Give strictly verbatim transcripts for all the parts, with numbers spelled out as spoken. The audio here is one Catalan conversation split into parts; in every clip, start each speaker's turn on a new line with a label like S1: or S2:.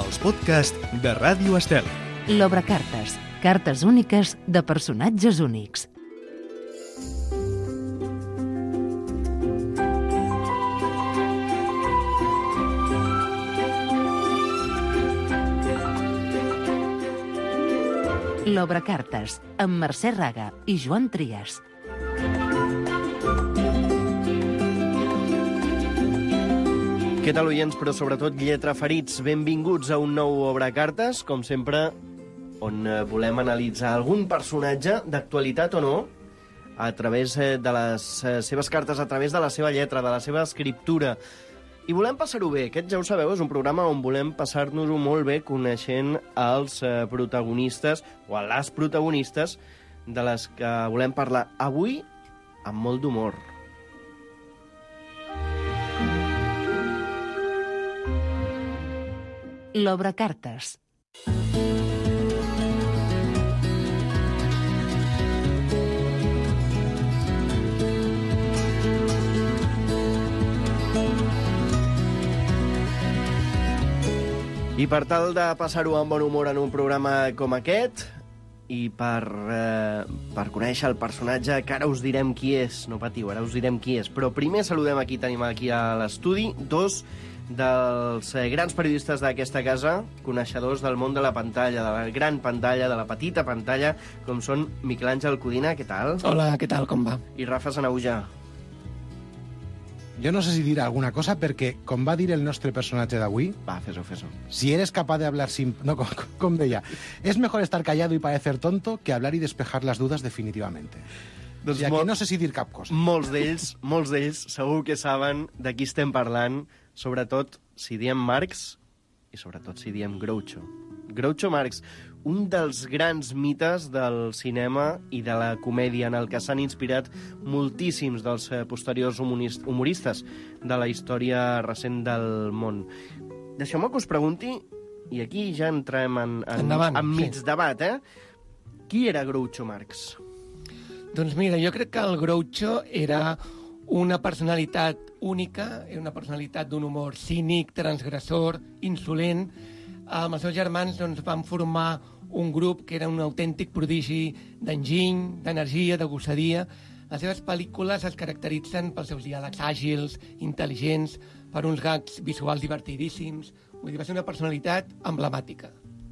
S1: els podcasts de Ràdio Estel.
S2: L'Obrecartes, cartes úniques de personatges únics. L'Obrecartes, amb Mercè Raga i Joan Trias.
S3: Què tal, oients, però sobretot lletraferits? Benvinguts a un nou Obrecartes, com sempre, on volem analitzar algun personatge, d'actualitat o no, a través de les seves cartes, a través de la seva lletra, de la seva escriptura. I volem passar-ho bé. Aquest, ja ho sabeu, és un programa on volem passar-nos-ho molt bé coneixent els protagonistes, o a les protagonistes, de les que volem parlar avui amb molt d'humor.
S2: L'Obrecartes.
S3: I per tal de passar-ho amb bon humor en un programa com aquest, i per, eh, per conèixer el personatge, que ara us direm qui és, no patiu, ara us direm qui és, però primer saludem aquí, tenim aquí a l'estudi, dos dels eh, grans periodistes d'aquesta casa, coneixedors del món de la pantalla, de la gran pantalla, de la petita pantalla, com són Miquel Àngel Codina, què tal?
S4: Hola, què tal, com va?
S3: I Rafa Sanahuja.
S5: Jo no sé si dir alguna cosa, perquè, com va dir el nostre personatge d'avui...
S3: Va, fes-ho, fes-ho.
S5: Si eres capaz de hablar sin... No, com, com deia, es mejor estar callado y parecer tonto que hablar y despejar las dudas definitivamente. Doncs o sigui, molt... no sé si dir cap cosa.
S3: Molts d'ells, molts d'ells segur que saben de qui estem parlant, sobretot si diem Marx i sobretot si diem Groucho. Groucho Marx, un dels grans mites del cinema i de la comèdia en el que s'han inspirat moltíssims dels posteriors humoristes de la història recent del món. Deixeu-me que us pregunti, i aquí ja entrem en, en,
S4: Endavant,
S3: en mig
S4: sí.
S3: debat, eh? Qui era Groucho Marx?
S4: Doncs mira, jo crec que el Groucho era una personalitat única, era una personalitat d'un humor cínic, transgressor, insolent. Amb els seus germans doncs, van formar un grup que era un autèntic prodigi d'enginy, d'energia, de gossadia. Les seves pel·lícules es caracteritzen pels seus diàlegs àgils, intel·ligents, per uns gags visuals divertidíssims. Vull dir, va ser una personalitat emblemàtica.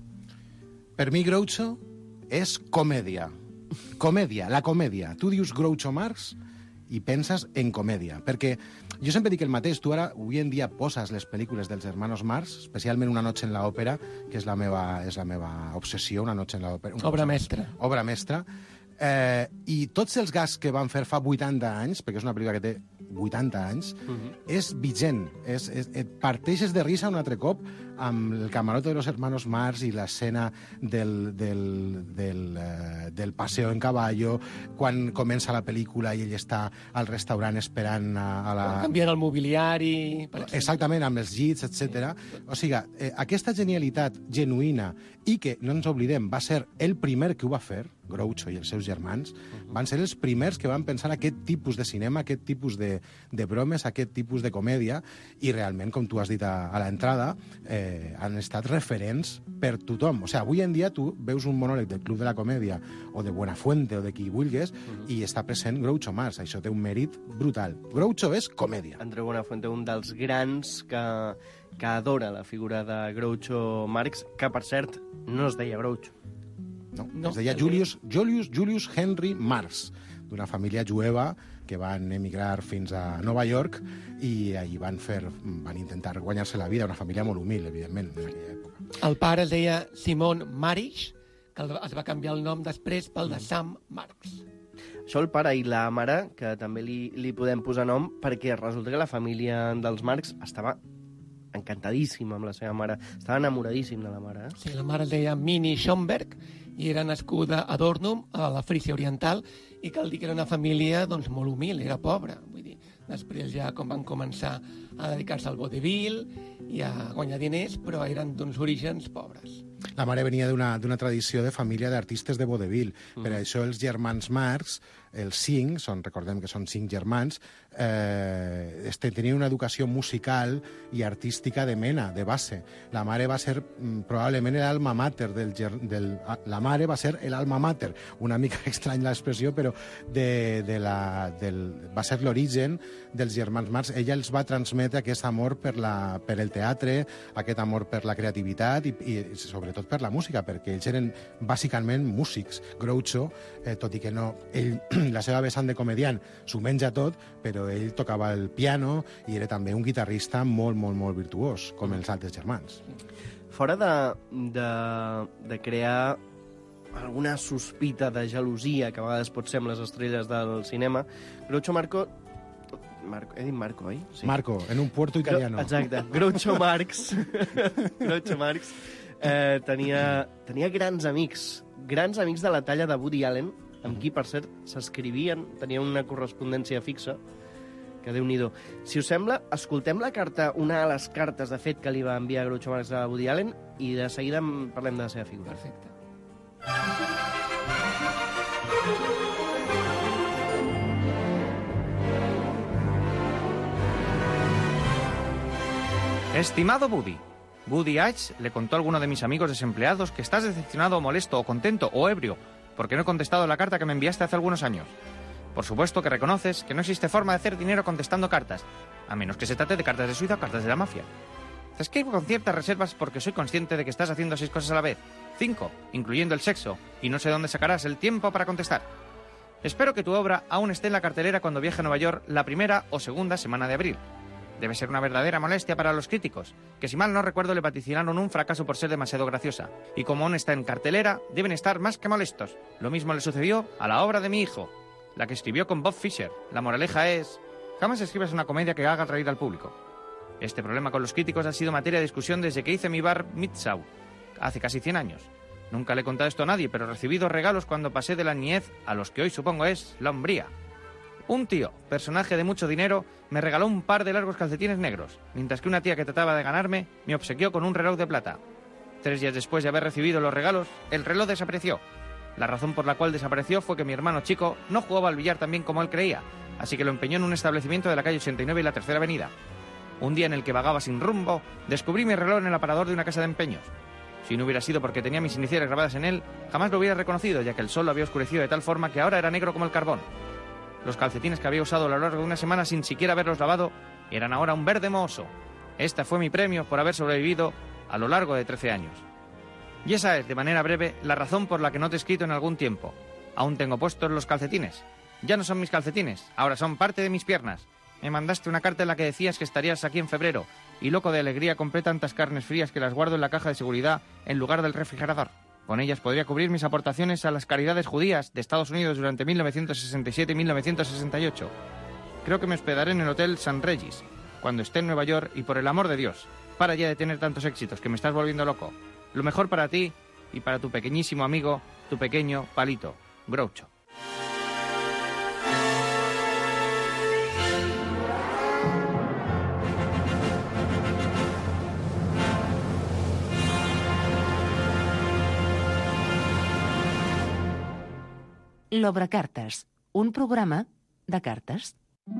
S5: Per mi, Groucho és comèdia. Comèdia, la comèdia. Tu dius Groucho Marx i penses en comèdia, perquè jo sempre dic el mateix, tu ara, avui en dia, poses les pel·lícules dels hermanos Marx, especialment Una noche en la òpera, que és la meva, és la meva obsessió, Una noche en la òpera.
S4: Obra mestra.
S5: Obra mestra. Eh, I tots els gags que van fer fa vuitanta anys, perquè és una pel·lícula que té vuitanta anys, uh -huh. és vigent. És, és, et parteixes de risa un altre cop amb el camarote de los hermanos Marx i l'escena del, del, del, uh, del paseo en caballo, quan comença la pel·lícula i ell està al restaurant esperant a, a la...
S4: Canviant el mobiliari... Per
S5: Exactament, amb els llits, etcètera. Sí. O sigui, eh, aquesta genialitat genuïna i que, no ens oblidem, va ser el primer que ho va fer, Groucho i els seus germans, uh-huh. van ser els primers que van pensar aquest tipus de cinema, aquest tipus de, de bromes, aquest tipus de comèdia, i realment, com tu has dit a, a l'entrada, eh, han estat referents per tothom. O sigui, avui en dia tu veus un monòleg del Club de la Comèdia o de Buenafuente o de qui vulguis uh-huh. i està present Groucho Marx. Això té un mèrit brutal. Groucho és comèdia.
S3: Andreu Buenafuente, un dels grans que, que adora la figura de Groucho Marx, que, per cert, no es deia Groucho.
S5: No, no, es deia Julius, Julius, Julius Henry Marx, d'una família jueva que van emigrar fins a Nova York i allí van fer, van intentar guanyar-se la vida, una família molt humil, evidentment, en aquella època.
S4: El pare es deia Simon Marix, que es va canviar el nom després pel de Sam Marx.
S3: Això el pare i la mare, que també li, li podem posar nom, perquè resulta que la família dels Marx estava encantadíssima amb la seva mare. Estava enamoradíssim de la mare. Eh?
S4: Sí, la mare es deia Minnie Schomberg i era nascuda a Dornum, a la Frísia Oriental, i cal dir que era una família doncs, molt humil, era pobra. Vull dir, després ja com van començar a dedicar-se al vodevil i a guanyar diners, però eren d'uns orígens pobres.
S5: La mare venia d'una d'una tradició de família d'artistes de vodevil.
S3: Mm.
S5: Per això els germans Marx, els cinc, són, recordem que són cinc germans, eh, este, tenien una educació musical i artística de mena, de base. La mare va ser mm, probablement l'alma mater del, ger, del... La mare va ser l'alma mater. Una mica estrany l'expressió, però de, de la, del, va ser l'origen dels germans Marx. Ella els va transmetre aquest amor per, la, per el teatre, aquest amor per la creativitat i, i sobretot per la música, perquè ells eren bàsicament músics. Groucho, eh, tot i que no... Ell, la seva vessant de comediant s'ho menja tot, però ell tocava el piano i era també un guitarrista molt, molt, molt virtuós, com els altres germans.
S3: Fora de, de, de crear alguna sospita de gelosia que a vegades pot ser amb les estrelles del cinema, Groucho Marco... Marco he dit Marco, oi?
S5: Sí. Marco, en un puerto italiano.
S3: Gro exacte. Groucho Marx. Groucho Marx eh, tenia, tenia grans amics, grans amics de la talla de Woody Allen, amb qui, per cert, s'escrivien, tenia una correspondència fixa, que Déu-n'hi-do. Si us sembla, escoltem la carta, una de les cartes, de fet, que li va enviar Groucho Marx a Woody Allen, i de seguida parlem de la seva figura.
S4: Perfecte.
S6: Estimado Woody, Woody H. le contó a alguno de mis amigos desempleados que estás decepcionado, molesto o contento o ebrio porque no he contestado la carta que me enviaste hace algunos años. Por supuesto que reconoces que no existe forma de hacer dinero contestando cartas, a menos que se trate de cartas de Suiza o cartas de la mafia. Te escribo con ciertas reservas porque soy consciente de que estás haciendo seis cosas a la vez, cinco, incluyendo el sexo, y no sé dónde sacarás el tiempo para contestar. Espero que tu obra aún esté en la cartelera cuando viaje a Nueva York la primera o segunda semana de abril. Debe ser una verdadera molestia para los críticos, que si mal no recuerdo le vaticinaron un fracaso por ser demasiado graciosa. Y como aún está en cartelera, deben estar más que molestos. Lo mismo le sucedió a la obra de mi hijo, la que escribió con Bob Fischer. La moraleja es: jamás escribas una comedia que haga reír al público. Este problema con los críticos ha sido materia de discusión desde que hice mi bar Mitzvah, hace casi cien años. Nunca le he contado esto a nadie, pero recibí dos regalos cuando pasé de la niñez a los que hoy supongo es la hombría. Un tío, personaje de mucho dinero, me regaló un par de largos calcetines negros, mientras que una tía que trataba de ganarme me obsequió con un reloj de plata. Tres días después de haber recibido los regalos, el reloj desapareció. La razón por la cual desapareció fue que mi hermano chico no jugaba al billar tan bien como él creía, así que lo empeñó en un establecimiento de la calle ochenta y nueve y la Tercera Avenida. Un día en el que vagaba sin rumbo, descubrí mi reloj en el aparador de una casa de empeños. Si no hubiera sido porque tenía mis iniciales grabadas en él, jamás lo hubiera reconocido, ya que el sol lo había oscurecido de tal forma que ahora era negro como el carbón. Los calcetines que había usado a lo largo de una semana sin siquiera haberlos lavado eran ahora un verde mohoso. Este fue mi premio por haber sobrevivido a lo largo de trece años. Y esa es, de manera breve, la razón por la que no te he escrito en algún tiempo. Aún tengo puestos los calcetines. Ya no son mis calcetines, ahora son parte de mis piernas. Me mandaste una carta en la que decías que estarías aquí en febrero, y loco de alegría compré tantas carnes frías que las guardo en la caja de seguridad en lugar del refrigerador. Con ellas podría cubrir mis aportaciones a las caridades judías de Estados Unidos durante mil novecientos sesenta y siete y mil novecientos sesenta y ocho. Creo que me hospedaré en el Hotel San Regis cuando esté en Nueva York y por el amor de Dios, para ya de tener tantos éxitos que me estás volviendo loco. Lo mejor para ti y para tu pequeñísimo amigo, tu pequeño palito, Groucho.
S2: L'Obrecartes, un programa de cartes.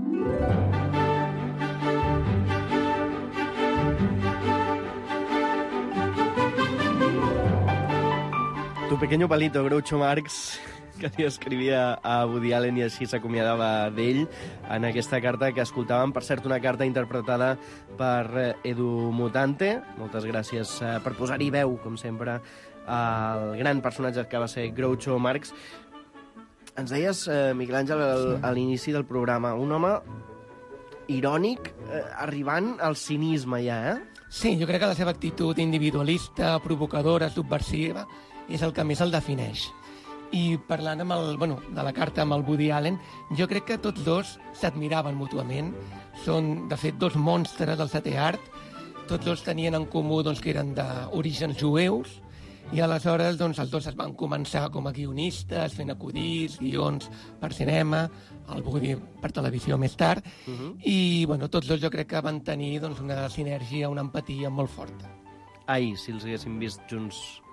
S3: Tu pequeño palito, Groucho Marx, que li escrivia a Woody Allen i així s'acomiadava d'ell en aquesta carta que escoltàvem. Per cert, una carta interpretada per Edu Mutante. Moltes gràcies per posar-hi veu, com sempre, al gran personatge que va ser Groucho Marx. Ens deies, eh, Miquel Àngel, al, a l'inici del programa, un home irònic, eh, arribant al cinisme ja, eh?
S4: Sí, jo crec que la seva actitud individualista, provocadora, subversiva, és el que més el defineix. I parlant amb el, bueno, de la carta amb el Woody Allen, jo crec que tots dos s'admiraven mútuament. Són, de fet, dos monstres del setè art. Tots dos tenien en comú doncs, que eren d'orígens jueus, i aleshores doncs, els dos es van començar com a guionistes, fent acudits, guions per cinema, el Woody per televisió més tard, uh -huh. i bueno, tots dos jo crec que van tenir doncs, una sinergia, una empatia molt forta.
S3: Ai, si els haguéssim vist junts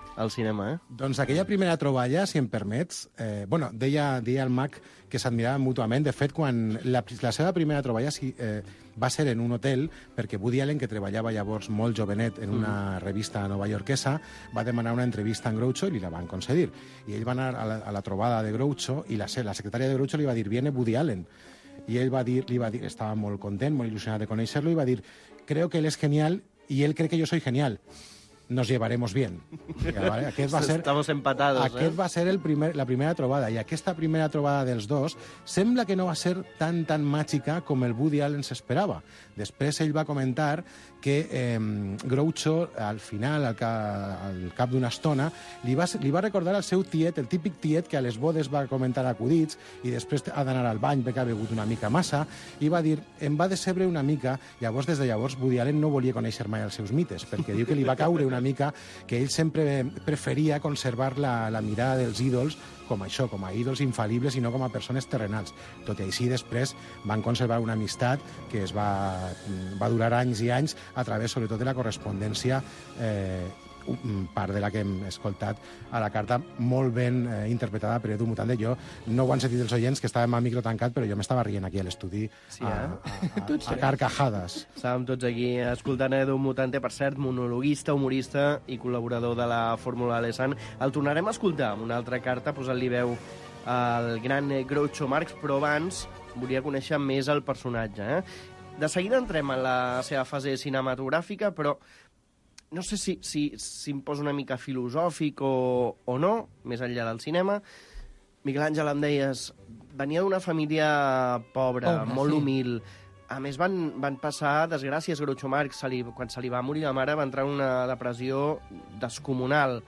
S3: al cinema, eh?
S5: Doncs aquella primera troballa, si em permets, eh, bueno, deia, deia el Mac que s'admiraven mútuament. De fet, quan la, la seva primera troballa sí, eh, va ser en un hotel, perquè Woody Allen, que treballava llavors molt jovenet en una mm. revista novaiorquesa, va demanar una entrevista en Groucho i li la van concedir. I ell va anar a la, a la trobada de Groucho i la, la secretària de Groucho li va dir «Viene Woody Allen». I ell va dir, li va dir, estava molt content, molt il·lusionat de conèixer-lo, i va dir «Creo que él es genial y él cree que yo soy genial. Nos llevaremos bien». Vale? Aquest va ser,
S3: Estamos empatados,
S5: aquest
S3: eh?
S5: va ser el primer, la primera trobada, i aquesta primera trobada dels dos sembla que no va ser tan, tan màgica com el Woody Allen s'esperava. Després ell va comentar que eh, Groucho, al final, al, ca, al cap d'una estona, li va, li va recordar al seu tiet, el típic tiet que a les bodes va comentar acudits i després ha d'anar al bany perquè ha begut una mica massa, i va dir, em va decebre una mica. Llavors, des de llavors, Woody Allen no volia conèixer mai els seus mites, perquè diu que li va caure una mica que ell sempre preferia conservar la, la mirada dels ídols com això, com a ídols infal·libles i no com a persones terrenals. Tot i així, després van conservar una amistat que es va, va durar anys i anys a través, sobretot, de la correspondència, eh, part de la que hem escoltat a la carta, molt ben eh, interpretada per Edu Mutande. Jo no ho han sentit els oients, que estàvem a micro tancat, però jo m'estava rient aquí a l'estudi
S3: Sí, eh?
S5: a, a, a, a carcajades.
S3: Estàvem tots aquí escoltant Edu Mutante, per cert, monologuista, humorista i col·laborador de la Fórmula Alessand. El tornarem a escoltar amb una altra carta, posant-li veu al gran Groucho Marx, però abans volia conèixer més el personatge. Eh? De seguida entrem en la seva fase cinematogràfica, però no sé si, si, si em poso una mica filosòfic o, o no, més enllà del cinema. Miguel Àngel, em deies, venia d'una família pobra,
S4: Pobre,
S3: molt
S4: sí.
S3: humil. A més, van, van passar desgràcies. Groucho Marx, se li, quan se li va morir la mare, va entrar en una depressió descomunal.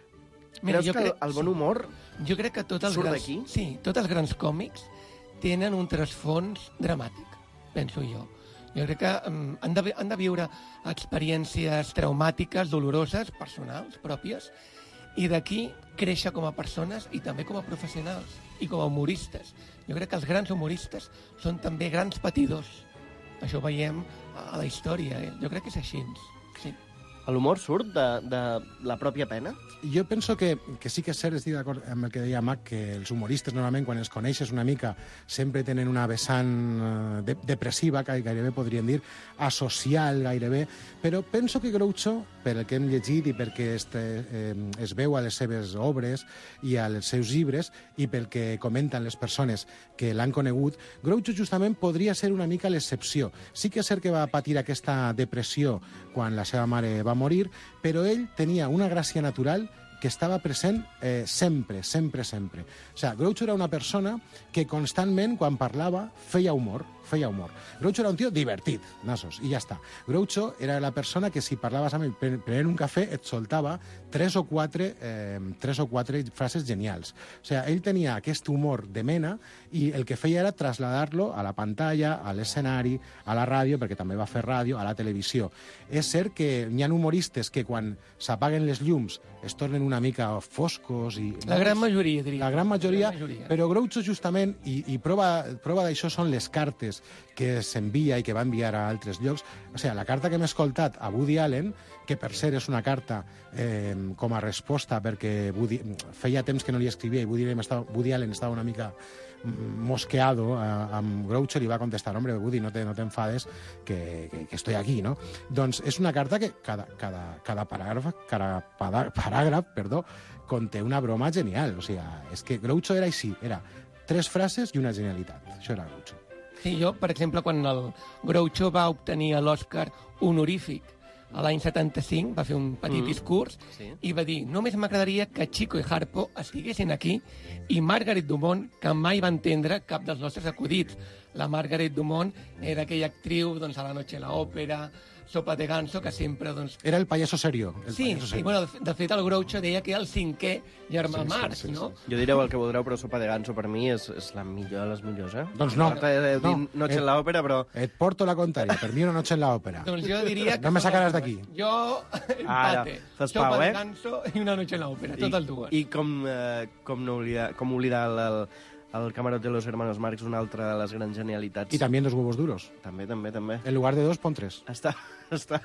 S4: Mira,
S3: Creus
S4: jo
S3: que
S4: crec-
S3: el bon humor
S4: Jo crec que tots els,
S3: Surt
S4: grans,
S3: d'aquí?
S4: sí, tots els grans còmics tenen un trasfons dramàtic, penso jo. Jo crec que um, han, de, han de viure experiències traumàtiques, doloroses, personals, pròpies, i d'aquí créixer com a persones i també com a professionals i com a humoristes. Jo crec que els grans humoristes són també grans patidors. Això ho veiem a la història. Eh? Jo crec que és així. Sí.
S3: L'humor surt de, de la pròpia pena?
S5: Jo penso que, que sí que és cert, estic d'acord amb el que deia Mac, que els humoristes normalment quan els coneixes una mica sempre tenen una vessant eh, de, depressiva, que gairebé podríem dir, asocial gairebé, però penso que Groucho, per el que hem llegit i perquè este, eh, es veu a les seves obres i als seus llibres i pel que comenten les persones que l'han conegut, Groucho justament podria ser una mica l'excepció. Sí que és cert que va patir aquesta depressió quan la seva mare va morir, però ell tenia una gràcia natural que estava present eh, sempre, sempre, sempre. O sigui, Groucho era una persona que constantment, quan parlava, feia humor, feia humor. Groucho era un tio divertit, nassos, i ja està. Groucho era la persona que si parlaves amb ell prenent un cafè et soltava tres o quatre, eh, tres o quatre frases genials. O sigui, ell tenia aquest humor de mena i el que feia era traslladar-lo a la pantalla, a l'escenari, a la ràdio, perquè també va fer ràdio, a la televisió. És cert que hi ha humoristes que quan s'apaguen les llums es tornen una mica foscos i...
S4: La gran majoria, diria.
S5: La gran majoria,
S4: La gran majoria.
S5: però Groucho justament, i, i prova, prova d'això són les cartes que s'envia i que va enviar a altres llocs. O sigui, la carta que hem escoltat a Woody Allen, que per cert és una carta eh, com a resposta perquè Woody, feia temps que no li escrivia i Woody Allen estava, Woody Allen estava una mica mosqueado eh, amb Groucho, li va contestar, hombre, Woody, no te, no te enfades, que, que, que estoy aquí, no? Doncs és una carta que cada, cada, cada paràgraf, cada paràgraf, perdó, conté una broma genial. O sigui, és que Groucho era així, era tres frases i una genialitat. Això era Groucho.
S4: Sí, jo, per exemple, quan el Groucho va obtenir l'Oscar honorífic a l'any setanta-cinc, va fer un petit
S3: Mm.
S4: discurs
S3: Sí.
S4: i va dir, només m'agradaria que Chico i Harpo estiguessin aquí i Margaret Dumont, que mai va entendre cap dels nostres acudits. La Margaret Dumont era aquella actriu doncs, a La noche en la òpera, Sopa de ganso, que sempre... Doncs...
S5: Era el payaso serio. El
S4: Sí,
S5: payaso
S4: sí,
S5: serio.
S4: bueno, de, de fet el Groucho deia que era el cinquè germà
S5: Sí, sí,
S4: Marx,
S5: sí, sí.
S4: no?
S3: Jo direu el que voldreu, però Sopa de ganso per mi és, és la millor de les millors, eh?
S5: Doncs no,
S3: Porta de, de,
S5: no.
S3: Noche en la òpera, però...
S5: Et porto la contraria. Per mi una noche en la òpera.
S4: Doncs jo diria... que
S5: No me
S4: són
S5: sacaràs
S4: les
S5: d'aquí.
S4: dues. Jo,
S3: Ara,
S4: empate.
S3: fas
S4: Sopa
S3: pau,
S4: de
S3: eh?
S4: ganso i una noche en la òpera, totes dues.
S3: I com, eh, com, no oblidar, com oblidar el, el, el Camarote de los Hermanos Marx, una altra de les grans genialitats.
S5: Y también dos huevos duros.
S3: També, també, també.
S5: En lugar de dos, pon tres.
S3: Està, està,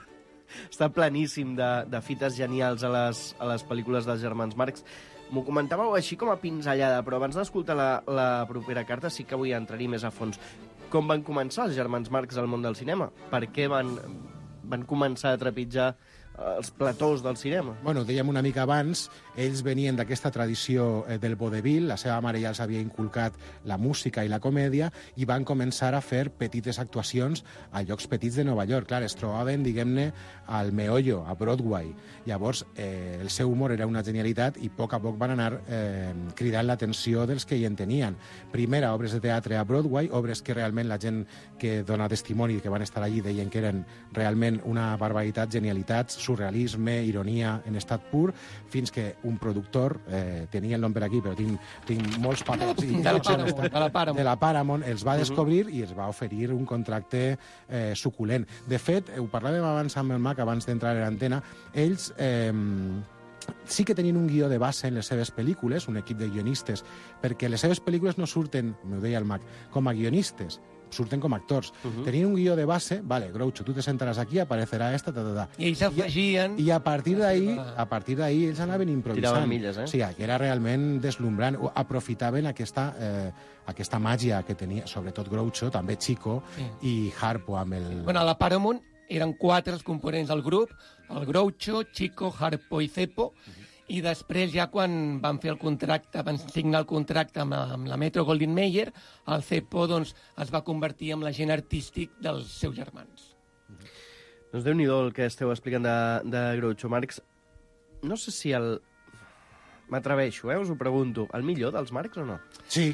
S3: està planíssim de, de fites genials a les, a les pel·lícules dels germans Marx. M'ho comentàveu així com a pinzellada, però abans d'escoltar la, la propera carta sí que vull entrar-hi més a fons. Com van començar els germans Marx al món del cinema? Per què van, van començar a trepitjar els platós del cinema?
S5: Bueno, dèiem una mica abans, ells venien d'aquesta tradició eh, del vodevil, la seva mare ja els havia inculcat la música i la comèdia, i van començar a fer petites actuacions a llocs petits de Nova York. Clar, es trobaven, diguem-ne, al meollo, a Broadway. Llavors, eh, el seu humor era una genialitat i a poc a poc van anar eh, cridant l'atenció dels que hi en tenien. Primer, a obres de teatre a Broadway, obres que realment la gent que dona testimoni que van estar allí deien que eren realment una barbaritat, genialitats, surrealisme, ironia en estat pur, fins que un productor, eh, tenia el nom per aquí, però tinc, tinc molts papers...
S4: De la Paramount, de la Paramount.
S5: De la Paramount, els va descobrir i els va oferir un contracte eh, suculent. De fet, ho parlàvem abans amb el Mac, abans d'entrar a l'antena, ells... Eh, sí que tenien un guió de base en les seves pel·lícules, un equip de guionistes, perquè les seves pel·lícules no surten, m'ho deia el Mac, com a guionistes, surten com a actors. Uh -huh. Tenien un guió de base, vale, Groucho, tu te sentaràs aquí, aparecerà esta, ta, ta, ta.
S4: I ells afegien...
S5: I, i a partir d'ahí, a partir d'ahí ells anaven improvisant.
S3: Tiraven milles, eh?
S5: O sigui, que era realment deslumbrant. Aprofitaven aquesta, eh, aquesta màgia que tenia, sobretot Groucho, també Chico, sí. i Harpo amb el...
S4: Bueno, a la Paramount eren quatre els components del grup, el Groucho, Chico, Harpo i Cepo, i després ja quan van fer el contracte, van signar el contracte amb, amb la Metro Goldwyn Mayer, el Cepo doncs, es va convertir en l'agent artístic dels seus germans.
S3: Doncs Déu-n'hi-do el que esteu explicant de, de Groucho Marx. No sé si el... M'atreveixo, eh? Us ho pregunto. El millor dels Marx o no?
S5: Sí.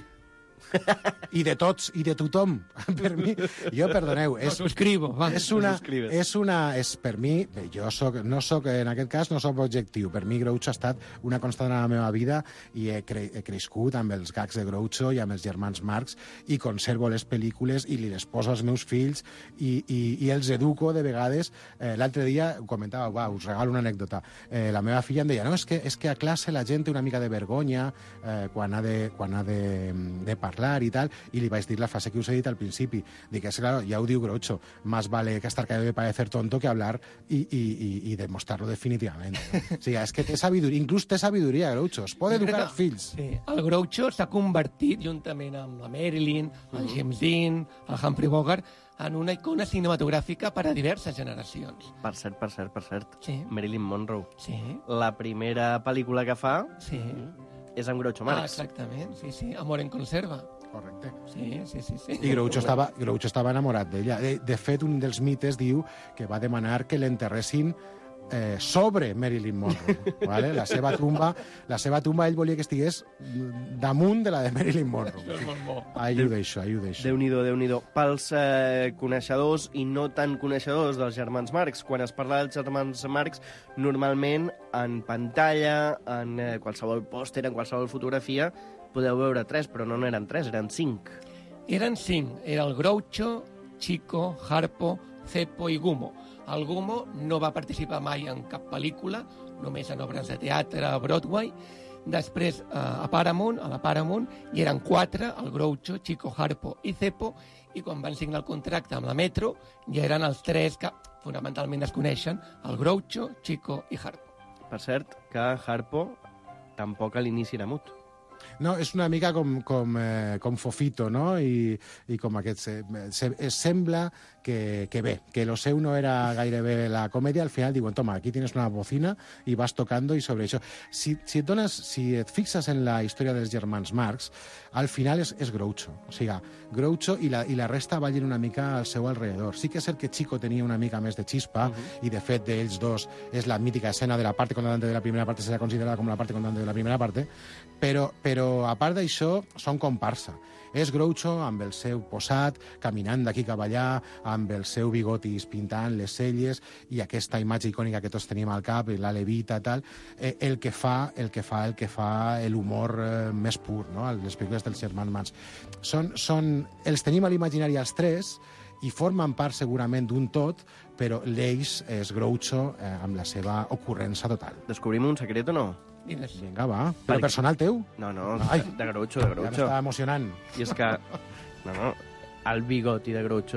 S5: I de tots, i de tothom. Per mi, jo, perdoneu, és,
S4: subscribo, va.
S5: és una, és una, és per mi, bé, jo soc, no soc, en aquest cas, no soc objectiu. Per mi, Groucho ha estat una constant a la meva vida i he, cre he crescut amb els gags de Groucho i amb els germans Marx i conservo les pel·lícules i li les poso als meus fills i, i, i els educo de vegades. Eh, L'altre dia ho comentava, va, us regalo una anècdota. Eh, la meva filla em deia, no, és que, és que a classe la gent té una mica de vergonya eh, quan ha de, quan ha de, de parlar i tal, i li vaig dir la frase que us he dit al principi. Dic, és claro, ja ho diu Groucho, más vale que estar de parecer tonto que hablar i, i, i, i demostrarlo definitivament. O sigui, és que té sabidoria, inclús té sabidoria, Groucho, es pot educar els fills.
S4: Sí. El Groucho s'ha convertit, juntament amb la Marilyn, el James Dean, el Humphrey Bogart, en una icona cinematogràfica per a diverses generacions.
S3: Per cert, per cert, per cert.
S4: Sí.
S3: Marilyn Monroe.
S4: Sí.
S3: La primera pel·lícula que fa
S4: Sí.
S3: és amb Groucho
S4: Ah,
S3: Marx.
S4: exactament, sí, sí. Amor en conserva.
S5: Correcte.
S4: Sí, sí, sí. sí.
S5: I Groucho estava, Groucho estava enamorat d'ella. De, de fet, un dels mites diu que va demanar que l'enterressin eh, sobre Marilyn Monroe. Vale? La seva tumba, la seva tumba ell volia que estigués damunt de la de Marilyn Monroe. Ahí ho deixo, ahí ho deixo.
S3: Déu-n'hi-do, Déu-n'hi-do. Pels eh, coneixedors i no tan coneixedors dels germans Marx, quan es parla dels germans Marx, normalment en pantalla, en eh, qualsevol pòster, en qualsevol fotografia, podeu veure tres, però no n'eren tres, eren cinc.
S4: Eren cinc. Era el Groucho, Chico, Harpo, Cepo i Gumo. El Gumo no va participar mai en cap pel·lícula, només en obres de teatre a Broadway. Després, eh, a Paramount, a la Paramount, hi eren quatre, el Groucho, Chico, Harpo i Cepo, i quan van signar el contracte amb la Metro, ja eren els tres que fonamentalment es coneixen, el Groucho, Chico i Harpo.
S3: Per cert, que Harpo tampoc a l'inici era mut.
S5: No, és una mica com, com, eh, com Fofito, no? I, i com aquest... Se, se, sembla que, que bé, que lo seu no era gairebé la comèdia, al final diuen, toma, aquí tienes una bocina i vas tocando i sobre això. Si, si, et dones, si et fixes en la història dels germans Marx, al final és, és Groucho. O sigui, Groucho i la, i la resta ballen una mica al seu alrededor. Sí que és cert que Chico tenia una mica més de xispa, uh -huh. i de fet d'ells dos és la mítica escena de la parte contratante de la primera parte, serà considerada com la parte contratante de la primera parte, però, però a part d'això són comparsa. És Groucho amb el seu posat, caminant d'aquí cap allà, amb el seu bigotis pintant les celles i aquesta imatge icònica que tots tenim al cap, la levita, tal, eh, el que fa el que fa el que fa l'humor eh, més pur, no? Les pel·lícules dels germans Marx. Són, són, els tenim a l'imaginari els tres i formen part segurament d'un tot, però l'eix és Groucho eh, amb la seva ocurrència total.
S3: Descobrim un secret o no?
S4: Digues.
S5: Vinga, va. Però personal teu?
S3: No, no,
S5: Ai.
S3: de Groucho, de
S5: Ja
S3: Groucho.
S5: m'estava emocionant.
S3: I és que, no, no, el bigoti de Groucho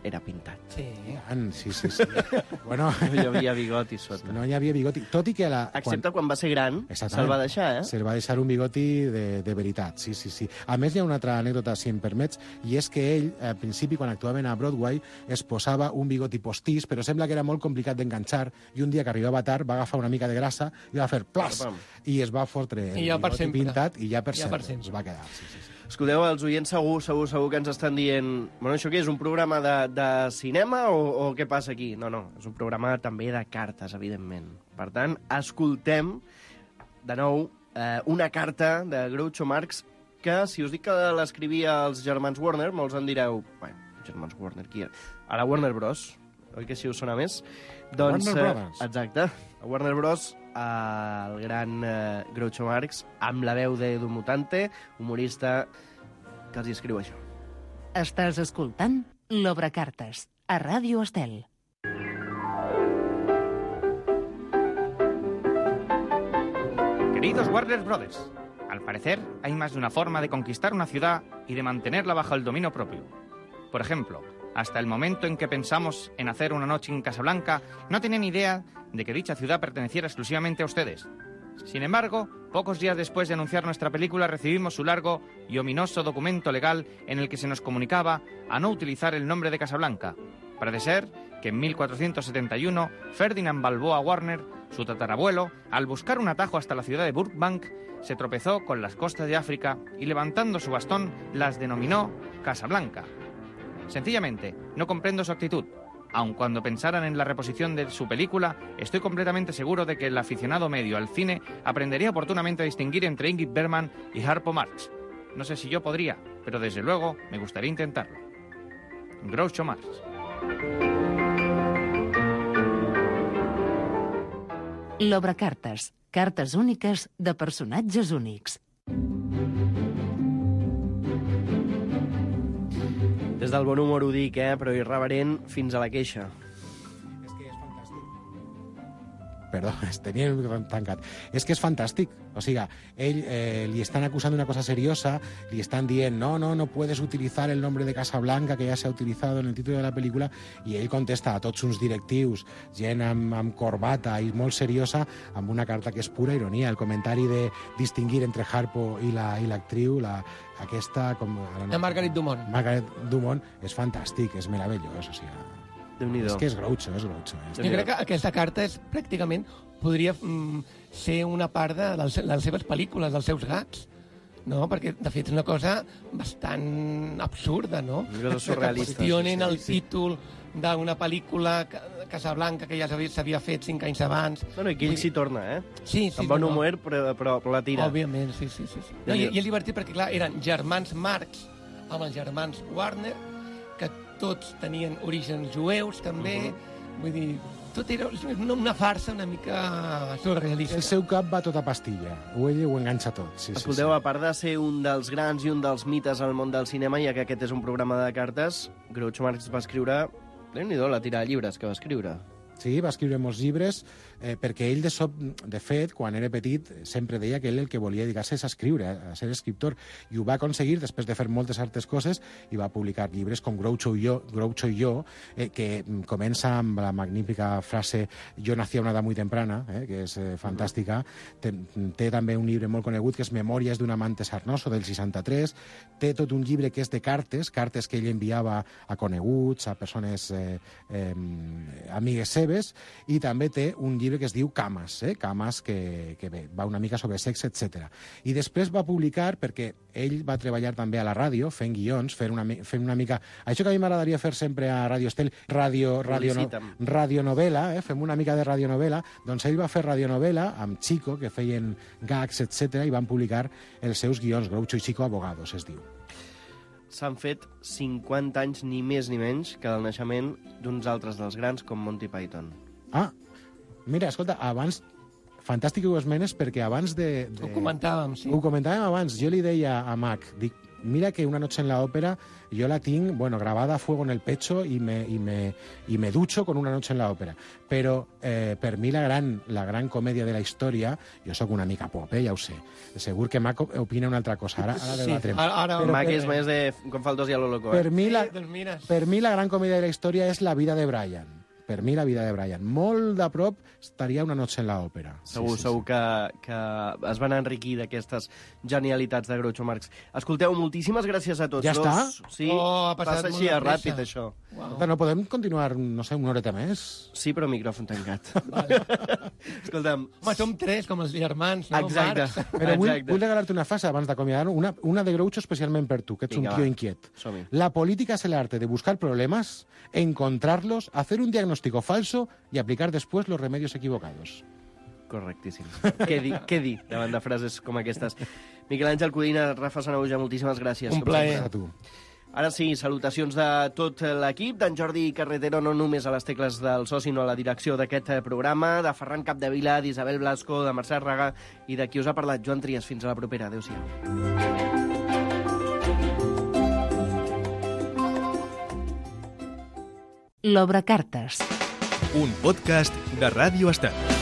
S3: era pintat.
S4: Sí.
S5: Tant, sí, sí, sí. Bueno,
S3: No hi havia bigoti sota.
S5: no hi havia bigoti. Tot i que la...
S3: Excepte quan va ser gran,
S5: Exactament.
S3: se'l va deixar, eh?
S5: Se'l va deixar un bigoti de, de veritat, sí, sí, sí. A més, hi ha una altra anècdota, si em permets, i és que ell, al principi, quan actuaven a Broadway, es posava un bigoti postís, però sembla que era molt complicat d'enganxar, i un dia que arribava tard va agafar una mica de grassa i va fer plas,
S3: Pam.
S5: i es va fotre el
S4: I ja per
S5: bigoti
S4: sempre.
S5: pintat, i ja per
S4: Ja
S5: sempre,
S4: per sempre.
S5: es va quedar. Sí, sí, sí.
S3: Escolteu, els oients segur, segur, segur que ens estan dient... Bueno, això què és, un programa de, de cinema o, o què passa aquí? No, no, és un programa també de cartes, evidentment. Per tant, escoltem de nou eh, una carta de Groucho Marx que, si us dic que l'escrivia els germans Warner, molts en direu... Bueno, germans Warner, qui era? A la Warner Bros., oi que així us sona més? Doncs,
S5: Warner
S3: eh,
S5: Brothers.
S3: exacte, a Warner Bros., el gran eh, Groucho Marx, amb la veu d'Edu Mutante, humorista que els hi escriu això.
S2: Estàs escoltant l'Obrecartes, a Ràdio Estel.
S6: Queridos Warner Brothers, al parecer hay más de una forma de conquistar una ciudad y de mantenerla bajo el dominio propio. Por ejemplo, hasta el momento en que pensamos en hacer una noche en Casablanca, no tenían idea de que dicha ciudad perteneciera exclusivamente a ustedes. Sin embargo, pocos días después de anunciar nuestra película recibimos su largo y ominoso documento legal en el que se nos comunicaba a no utilizar el nombre de Casablanca. Parece ser que en mil cuatrocientos setenta y uno Ferdinand Balboa Warner, su tatarabuelo, al buscar un atajo hasta la ciudad de Burbank, se tropezó con las costas de África y levantando su bastón las denominó Casablanca. Sencillamente, no comprendo su actitud. Aun cuando pensaran en la reposición de su película, estoy completamente seguro de que el aficionado medio al cine aprendería oportunamente a distinguir entre Ingrid Bergman y Harpo Marx. No sé si yo podría, pero desde luego me gustaría intentarlo. Groucho Marx.
S2: L'Obrecartes, cartes úniques de personatges únics.
S3: Des del bon humor ho dic, eh? Però irreverent fins a la queixa.
S5: És que és fantàstic. Perdó, es tenia el micròfon tancat. És que és fantàstic. O sigui, ell eh, li estan acusant d'una cosa seriosa, li estan dient, no, no, no puedes utilizar el nombre de Casablanca, que ja s'ha utilitzat en el títol de la pel·lícula, i ell contesta a tots uns directius, gent amb, amb corbata i molt seriosa, amb una carta que és pura ironia. El comentari de distingir entre Harpo i la i l'actriu, la, aquesta... Com,
S4: La Margaret Dumont.
S5: Margaret Dumont és fantàstic, és meravellós, o sigui...
S3: Déu-n'hi-do.
S5: És que és Groucho, és Groucho. És...
S4: Jo crec que aquesta carta és pràcticament podria mm, ser una part de, de les seves pel·lícules, dels seus gags, no? Perquè, de fet, és una cosa bastant absurda, no?
S3: Una cosa surrealista.
S4: Que qüestionen
S3: sí, sí.
S4: el títol d'una pel·lícula Casablanca que ja s'havia fet cinc anys abans.
S3: Bueno, i que ell s'hi torna, eh?
S4: Sí, sí.
S3: Amb bon
S4: no, no.
S3: humor, però, però, però la tira.
S4: Òbviament, sí, sí, sí. sí. No, i, I és divertit perquè, clar, eren germans Marx amb els germans Warner, que tots tenien orígens jueus, també. Uh -huh. Vull dir, tot era una, una farsa una mica surrealista.
S5: El seu cap va tota pastilla. O ell ho enganxa tot. Sí,
S3: Escolteu,
S5: sí,
S3: a part de ser un dels grans i un dels mites al món del cinema, ja que aquest és un programa de cartes, Groucho Marx va escriure... Déu-n'hi-do, la tira de llibres que va escriure.
S5: Sí, va escriure molts llibres, eh, perquè ell, de, sop, de fet, quan era petit, sempre deia que ell el que volia dedicar-se és a escriure, a ser escriptor, i ho va aconseguir després de fer moltes altres coses, i va publicar llibres com Groucho i jo, Groucho i jo eh, que comença amb la magnífica frase «Yo nací a una edad muy temprana», eh, que és eh, fantàstica. Té, té també un llibre molt conegut que és Memòries d'un amante sarnoso, del seixanta-tres. Té tot un llibre que és de cartes, cartes que ell enviava a coneguts, a persones eh, eh, amigues seves, i també té un llibre que es diu Cames, eh? Cames, que, que bé, va una mica sobre sexe, etcètera. I després va publicar, perquè ell va treballar també a la ràdio, fent guions, fent una, fent una mica... Això que a mi m'agradaria fer sempre a Ràdio Estel, ràdio, ràdio, no, radionovela, eh? Fem una mica de radionovela, doncs ell va fer radionovela amb Chico, que feien gags, etcètera, i van publicar els seus guions, Groucho i Chico Abogados, es diu.
S3: S'han fet cinquanta anys, ni més ni menys, que del naixement d'uns altres dels grans, com Monty Python.
S5: Ah, mira, escolta, abans... Fantàstic que ho esmenes, perquè abans de... de...
S4: Ho comentàvem, sí.
S5: Ho comentàvem abans. Jo li deia a Mac, dic, mira que Una noche en la ópera jo la tinc, bueno, grabada a fuego en el pecho i me, i me, i me ducho con Una noche en la ópera. Però eh, per mi la gran, la gran comèdia de la història, jo sóc una mica pop, eh, ja ho sé. Segur que Mac opina una altra cosa. Ara, ara
S4: Sí,
S5: debatrem.
S4: ara- ara-
S5: Però
S3: Mac
S5: per-
S3: és més de com fa el dos i a lo loco, eh?
S5: per mi, la,
S4: Eh, doncs mira.
S5: per mi la gran comèdia de la història és La vida de Brian. Per mi la vida de Brian. Molt de prop estaria Una noche en la ópera.
S3: Segur, segur que, que es van enriquir d'aquestes genialitats de Groucho Marx. Escolteu, moltíssimes gràcies a tots
S5: Ja
S3: dos.
S5: està?
S3: Sí,
S4: Oh, ha passat
S3: passa
S4: molt
S3: així
S4: de
S3: de
S4: pressa.
S3: ràpid, això.
S5: Wow. No podem continuar, no sé, una horeta més?
S3: Sí, però micròfon tancat. Escolta'm,
S4: Home, som tres, com els germans, no?
S3: exacte.
S4: Marx?
S5: Però vull,
S3: exacte.
S5: vull regalar-te una frase abans d'acomiadar-nos, una, una de Groucho especialment per tu, que ets
S3: Vinga,
S5: un tío
S3: va.
S5: inquiet.
S3: Som-hi.
S5: La política es el arte de buscar problemas, encontrarlos, hacer un diagnóstico falso y aplicar después los remedios equivocados.
S3: Correctíssim. què dir, què dir davant de frases com aquestes? Miquel Àngel Codina, Rafa Sanahuja, moltíssimes gràcies.
S4: Un
S3: com
S4: plaer.
S5: A
S3: sempre.
S5: tu.
S3: Ara sí, salutacions de tot l'equip, d'en Jordi Carretero, no només a les tecles del so, sinó a la direcció d'aquest eh, programa, de Ferran Capdevila, d'Isabel Blasco, de Mercè Raga i de qui us ha parlat, Joan Trias. Fins a la propera. Adéu-siau.
S2: L'Obrecartes.
S1: Un podcast de Ràdio Estel.